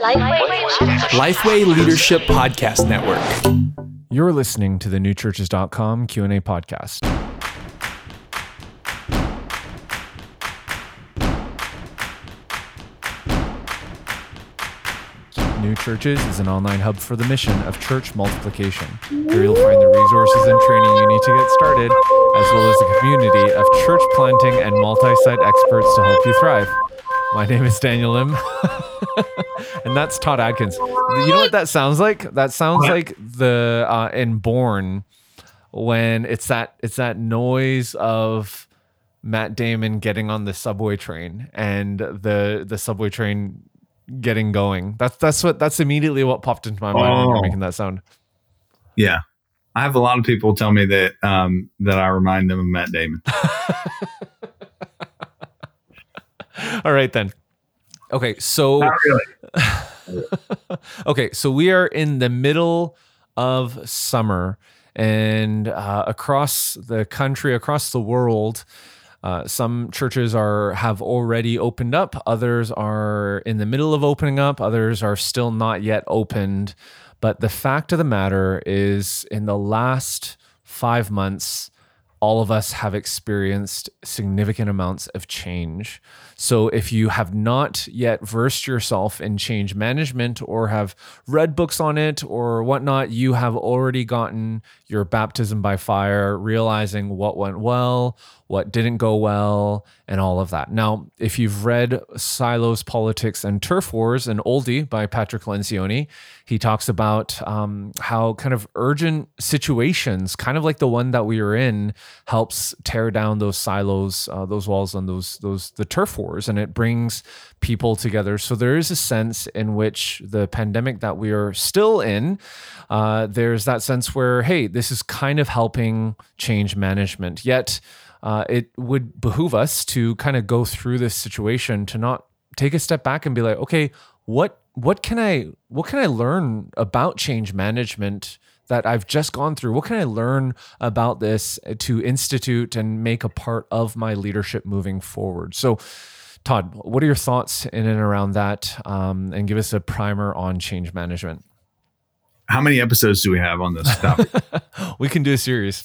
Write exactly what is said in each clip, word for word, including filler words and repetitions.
Lifeway Leadership Podcast Network. You're listening to the new churches dot com Q and A podcast. New Churches is an online hub for the mission of church multiplication. Here you'll find the resources and training you need to get started, as well as a community of church planting and multi-site experts to help you thrive. My name is Daniel Lim, and that's Todd Adkins. You know what that sounds like? That sounds like the uh, in Bourne, when it's that it's that noise of Matt Damon getting on the subway train and the the subway train getting going. That's that's what that's immediately what popped into my mind oh. when you're making that sound. Yeah, I have a lot of people tell me that um, that I remind them of Matt Damon. All right then. Okay, so Not really. okay, so we are in the middle of summer, and uh, across the country, across the world, uh, some churches are have already opened up. Others are in the middle of opening up. Others are still not yet opened. But the fact of the matter is, in the last five months, all of us have experienced significant amounts of change. So if you have not yet versed yourself in change management or have read books on it or whatnot, you have already gotten your baptism by fire, realizing what went well, what didn't go well, and all of that. Now, if you've read Silos, Politics, and Turf Wars, an oldie by Patrick Lencioni, he talks about um, how kind of urgent situations, kind of like the one that we are in, helps tear down those silos, uh, those walls, and those those the turf wars, and it brings people together. So there is a sense in which the pandemic that we are still in, uh, there's that sense where, hey, this is kind of helping change management. Yet uh, it would behoove us to kind of go through this situation to not take a step back and be like, okay, what what can I what can I learn about change management that I've just gone through? What can I learn about this to institute and make a part of my leadership moving forward? So, Todd, what are your thoughts in and around that? Um, and give us a primer on change management. How many episodes do we have on this topic? We can do a series.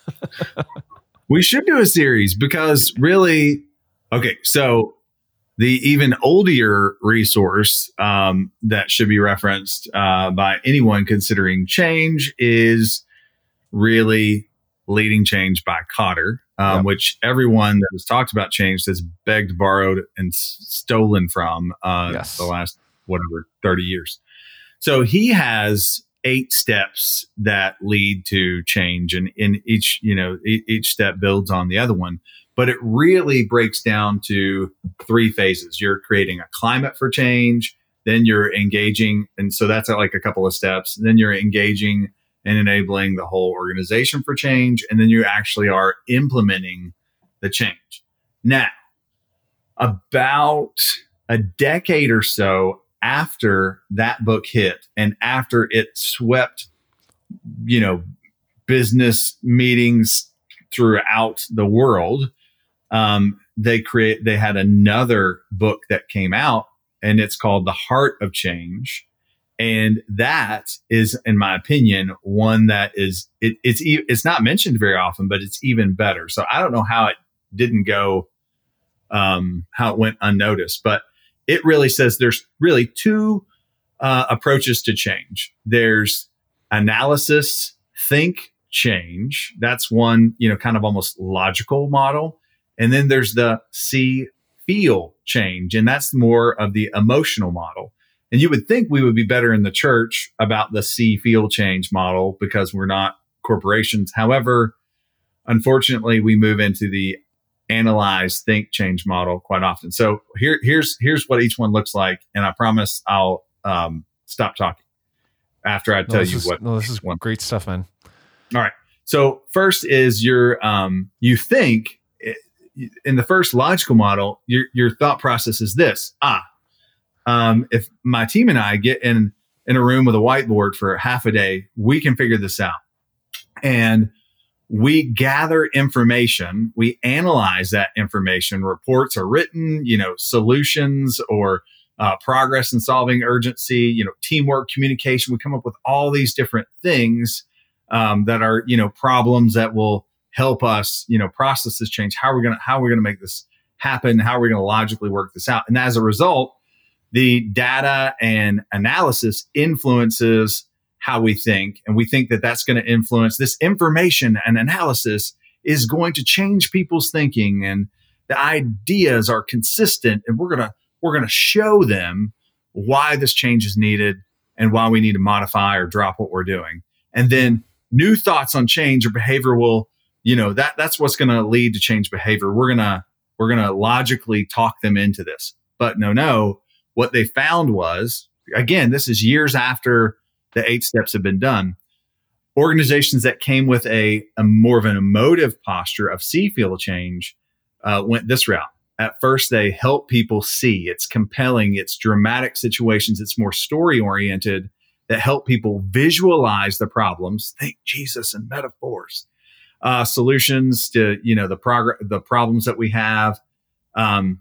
We should do a series because really, okay, so the even older resource um, that should be referenced uh, by anyone considering change is really Leading Change by Kotter, um, yep. which everyone that has talked about change has begged, borrowed, and s- stolen from uh, yes. the last, whatever, thirty years. So he has eight steps that lead to change, and in each, you know, e- each step builds on the other one. But it really breaks down to three phases. You're creating a climate for change, then you're engaging, and so that's like a couple of steps. Then you're engaging and enabling the whole organization for change, and then you actually are implementing the change. Now, about a decade or so after that book hit, and after it swept, you know, business meetings throughout the world, um, they create they had another book that came out, and it's called The Heart of Change. And that is, in my opinion, one that is, it, it's it's not mentioned very often, but it's even better. So I don't know how it didn't go, um, how it went unnoticed, but it really says there's really two uh, approaches to change. There's analysis, think, change. That's one, you know, kind of almost logical model. And then there's the see, feel change. And that's more of the emotional model. And you would think we would be better in the church about the see, feel change model because we're not corporations. However, unfortunately, we move into the analyze, think, change model quite often. So here, here's here's what each one looks like. And I promise I'll um, stop talking after I tell no, you is, what. No, this is one. Great stuff, man. All right. So first is your um, you think in the first logical model, your your thought process is this. Ah, um, if my team and I get in, in a room with a whiteboard for half a day, we can figure this out. And we gather information, we analyze that information, reports are written, you know, solutions or uh, progress in solving urgency, you know, teamwork, communication. We come up with all these different things um, that are, you know, problems that will help us, you know, process this change. How are we going to, how are we going to make this happen? How are we going to logically work this out? And as a result, the data and analysis influences how we think. And we think that that's going to influence this information and analysis is going to change people's thinking, and the ideas are consistent, and we're going to, we're going to show them why this change is needed and why we need to modify or drop what we're doing. And then new thoughts on change or behavior will, you know, that that's what's going to lead to change behavior. We're going to, we're going to logically talk them into this. But no, no, what they found was, again, this is years after the eight steps have been done. Organizations that came with a, a more of an emotive posture of see, feel change uh, went this route. At first, they help people see. It's compelling. It's dramatic situations. It's more story oriented that help people visualize the problems. Think Jesus and metaphors, uh, solutions to, you know, the progress, the problems that we have, um,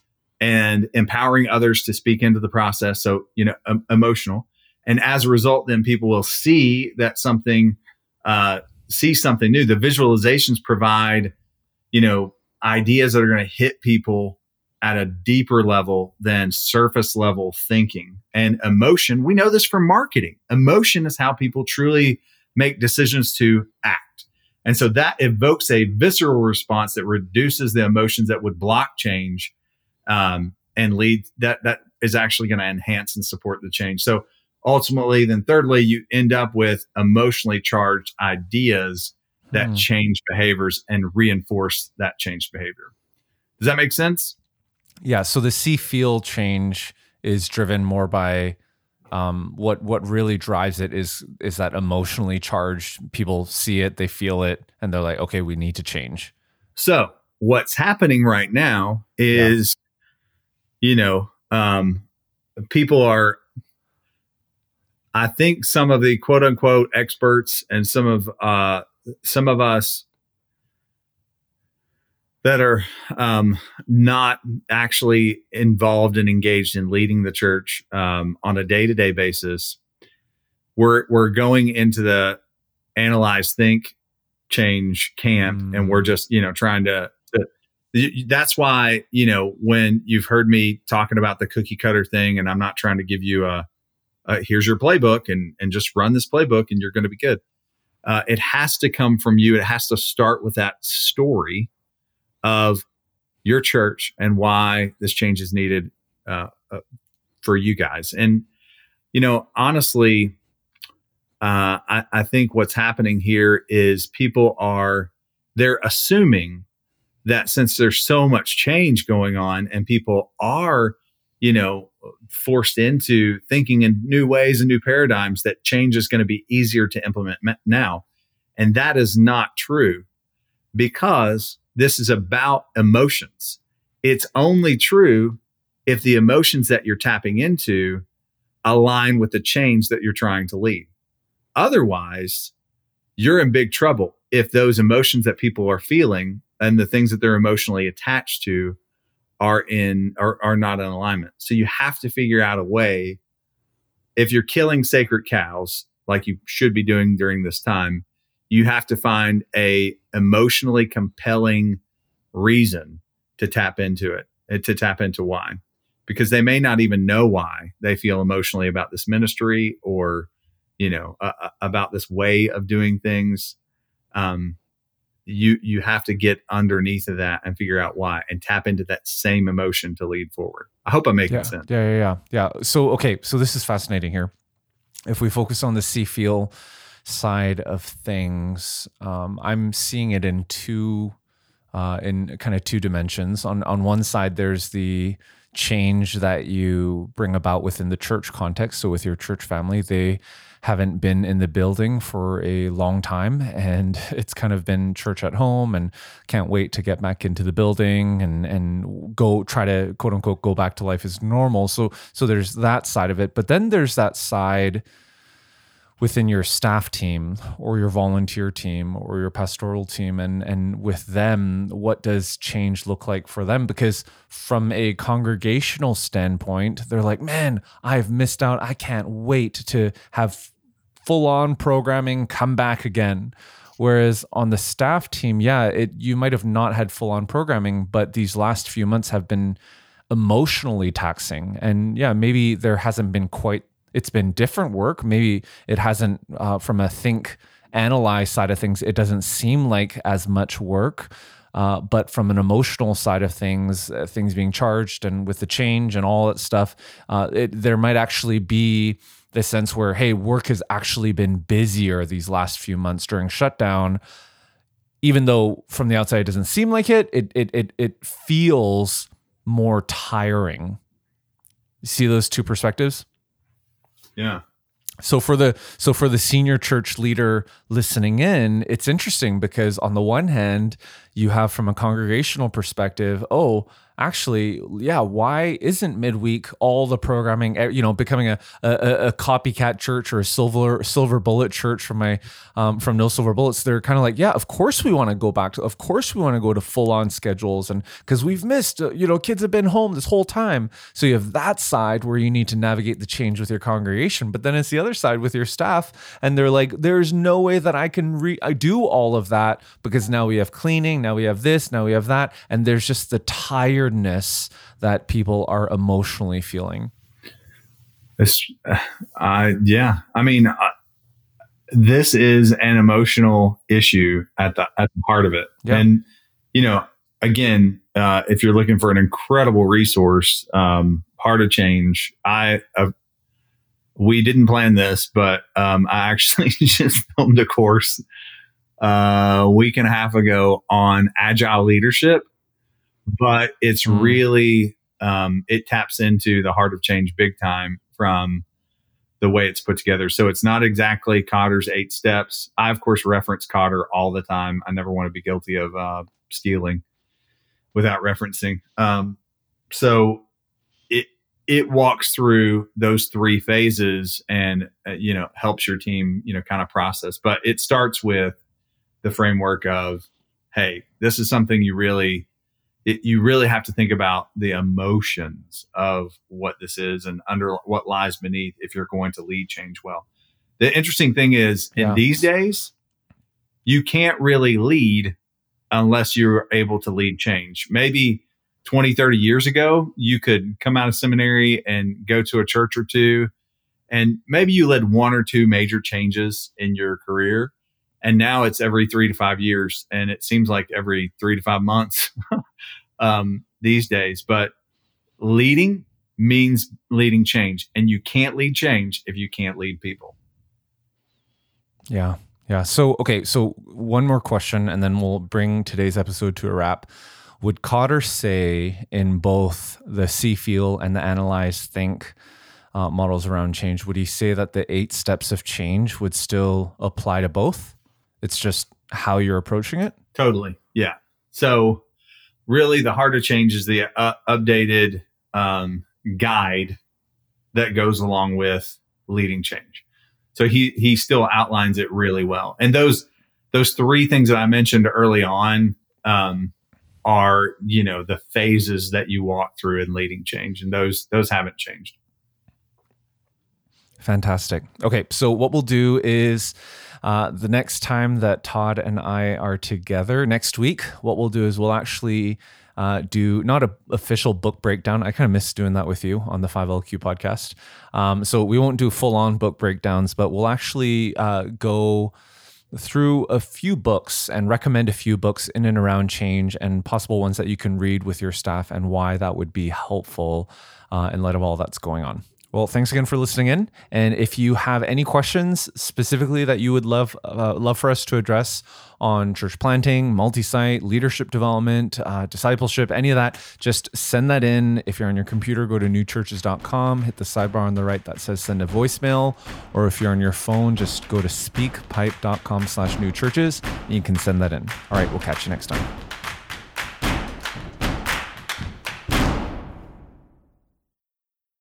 and empowering others to speak into the process. So, you know, um, emotional. And as a result, then people will see that something, uh, see something new. The visualizations provide, you know, ideas that are going to hit people at a deeper level than surface level thinking. And emotion, we know this from marketing. Emotion is how people truly make decisions to act. And so that evokes a visceral response that reduces the emotions that would block change, um, and lead that, that is actually going to enhance and support the change. So ultimately, then thirdly, you end up with emotionally charged ideas that mm. change behaviors and reinforce that changed behavior. Does that make sense? Yeah. So the see feel change is driven more by um, what what really drives it is is that emotionally charged. People see it, they feel it, and they're like, okay, we need to change. So what's happening right now is, yeah. you know, um, people are. I think some of the quote unquote experts and some of uh, some of us that are um, not actually involved and engaged in leading the church um, on a day to day basis, we're we're going into the analyze, think, change camp, mm. and we're just you know trying to. to That's why you know when you've heard me talking about the cookie cutter thing, and I'm not trying to give you a. Uh, here's your playbook and, and just run this playbook and you're going to be good. Uh, it has to come from you. It has to start with that story of your church and why this change is needed uh, uh, for you guys. And, you know, honestly, uh, I, I think what's happening here is people are, they're assuming that since there's so much change going on and people are, you know, forced into thinking in new ways and new paradigms, that change is going to be easier to implement now. And that is not true because this is about emotions. It's only true if the emotions that you're tapping into align with the change that you're trying to lead. Otherwise, you're in big trouble if those emotions that people are feeling and the things that they're emotionally attached to are in are, are not in alignment. So you have to figure out a way, if you're killing sacred cows, like you should be doing during this time, you have to find a emotionally compelling reason to tap into it, to tap into why, because they may not even know why they feel emotionally about this ministry or, you know, uh, about this way of doing things. Um, you you have to get underneath of that and figure out why and tap into that same emotion to lead forward. I hope I'm making yeah, sense. Yeah, yeah, yeah, yeah. So, okay. So this is fascinating here. If we focus on the see, feel side of things, um, I'm seeing it in two, uh, in kind of two dimensions. On, on one side, there's the change that you bring about within the church context. So with your church family, they haven't been in the building for a long time, and it's kind of been church at home and can't wait to get back into the building and and go try to quote unquote go back to life as normal. So so there's that side of it. But then there's that side within your staff team or your volunteer team or your pastoral team, and and with them, what does change look like for them? Because from a congregational standpoint, they're like, man, I've missed out. I can't wait to have full-on programming come back again. Whereas on the staff team, yeah, it you might have not had full-on programming, but these last few months have been emotionally taxing. And yeah, maybe there hasn't been quite, it's been different work. Maybe it hasn't, uh, from a think, analyze side of things, it doesn't seem like as much work. Uh, but from an emotional side of things, uh, things being charged and with the change and all that stuff, uh, it, there might actually be the sense where, hey, work has actually been busier these last few months during shutdown. Even though from the outside it doesn't seem like it, it it it, it feels more tiring. You see those two perspectives? Yeah. So for the so for the senior church leader listening in, it's interesting because on the one hand, you have from a congregational perspective, oh, actually, yeah, why isn't midweek all the programming, you know, becoming a a, a copycat church or a silver silver bullet church from my um, from No Silver Bullets? They're kind of like, yeah, of course we want to go back to, of course we want to go to full on schedules, and because we've missed, uh, you know, kids have been home this whole time. So you have that side where you need to navigate the change with your congregation, but then it's the other side with your staff, and they're like, there's no way that I can re- I do all of that because now we have cleaning, now we have this, now we have that, and there's just the tired that people are emotionally feeling. It's, uh, yeah, I mean, uh, this is an emotional issue at the at the heart of it. Yeah. And you know, again, uh, if you're looking for an incredible resource, um, Heart of Change, I uh, we didn't plan this, but um, I actually just filmed a course uh, a week and a half ago on agile leadership. But it's mm. really, um, it taps into the Heart of Change big time from the way it's put together. So it's not exactly Kotter's eight steps. I, of course, reference Kotter all the time. I never want to be guilty of uh, stealing without referencing. Um, so it it walks through those three phases and, uh, you know, helps your team, you know, kind of process. But it starts with the framework of, hey, this is something you really... It, you really have to think about the emotions of what this is and under what lies beneath if you're going to lead change well. The interesting thing is in yeah. these days, you can't really lead unless you're able to lead change. Maybe twenty, thirty years ago, you could come out of seminary and go to a church or two, and maybe you led one or two major changes in your career. And now it's every three to five years. And it seems like every three to five months um, these days. But leading means leading change. And you can't lead change if you can't lead people. Yeah. Yeah. So, okay. So one more question, and then we'll bring today's episode to a wrap. Would Kotter say in both the see, feel, and the analyze, think uh, models around change, would he say that the eight steps of change would still apply to both? It's just how you're approaching it? Totally. Yeah. So really the Heart of Change is the uh, updated um, guide that goes along with leading change. So he he still outlines it really well. And those those three things that I mentioned early on um, are, you know, the phases that you walk through in leading change. And those those haven't changed. Fantastic. Okay. So what we'll do is Uh, the next time that Todd and I are together next week, what we'll do is we'll actually uh, do not an official book breakdown. I kind of miss doing that with you on the five L Q podcast. Um, so we won't do full on book breakdowns, but we'll actually uh, go through a few books and recommend a few books in and around change and possible ones that you can read with your staff and why that would be helpful uh, in light of all that's going on. Well, thanks again for listening in. And if you have any questions specifically that you would love uh, love for us to address on church planting, multi-site, leadership development, uh, discipleship, any of that, just send that in. If you're on your computer, go to new churches dot com, hit the sidebar on the right that says send a voicemail. Or if you're on your phone, just go to speakpipe dot com slash new churches and you can send that in. All right, we'll catch you next time.